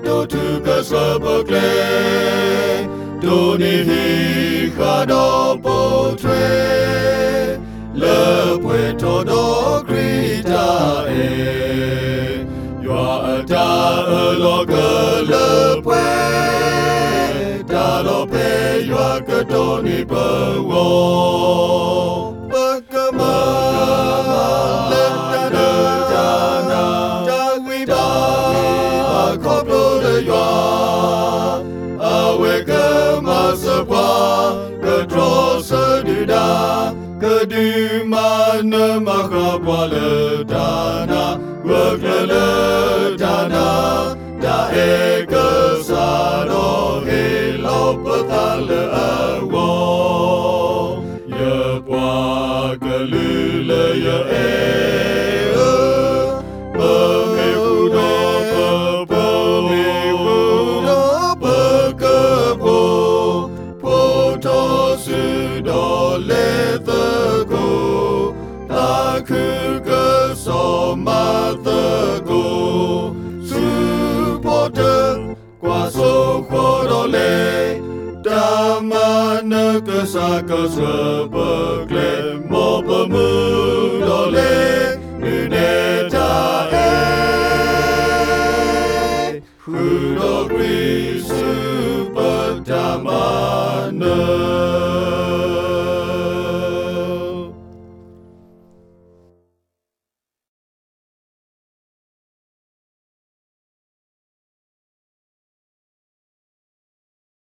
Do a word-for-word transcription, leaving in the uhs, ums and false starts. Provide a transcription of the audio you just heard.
tu tu ke sebekle tu ni hi khado potre le pueto do grita e yo ata lo ke le pue da lo pe yo ke do ni pe wo Bakama le da da na da wi ba ko pro de yo awe ke ma se pa ke tro se du da ke du ma ne ma ka pa le da na wa ke le da na da e ke sa do he lo pa ta le a wo ye pa ke lu le ye e Sa ke sebekle mo pemudole nuneta e Hudo Kristu pertamane